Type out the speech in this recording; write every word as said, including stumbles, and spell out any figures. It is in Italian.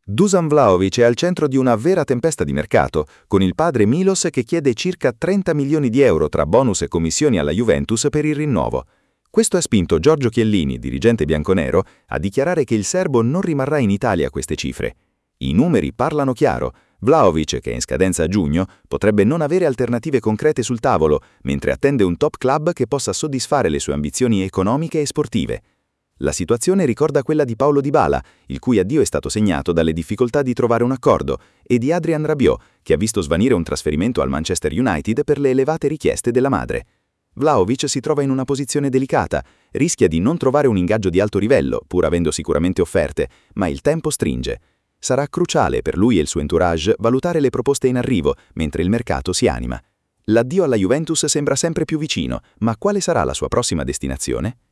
Dusan Vlahovic è al centro di una vera tempesta di mercato, con il padre Milos che chiede circa trenta milioni di euro tra bonus e commissioni alla Juventus per il rinnovo. Questo ha spinto Giorgio Chiellini, dirigente bianconero, a dichiarare che il serbo non rimarrà in Italia a queste cifre. I numeri parlano chiaro. Vlahovic, che è in scadenza a giugno, potrebbe non avere alternative concrete sul tavolo, mentre attende un top club che possa soddisfare le sue ambizioni economiche e sportive. La situazione ricorda quella di Paulo Dybala, il cui addio è stato segnato dalle difficoltà di trovare un accordo, e di Adrien Rabiot, che ha visto svanire un trasferimento al Manchester United per le elevate richieste della madre. Vlahovic si trova in una posizione delicata, rischia di non trovare un ingaggio di alto livello, pur avendo sicuramente offerte, ma il tempo stringe. Sarà cruciale per lui e il suo entourage valutare le proposte in arrivo, mentre il mercato si anima. L'addio alla Juventus sembra sempre più vicino, ma quale sarà la sua prossima destinazione?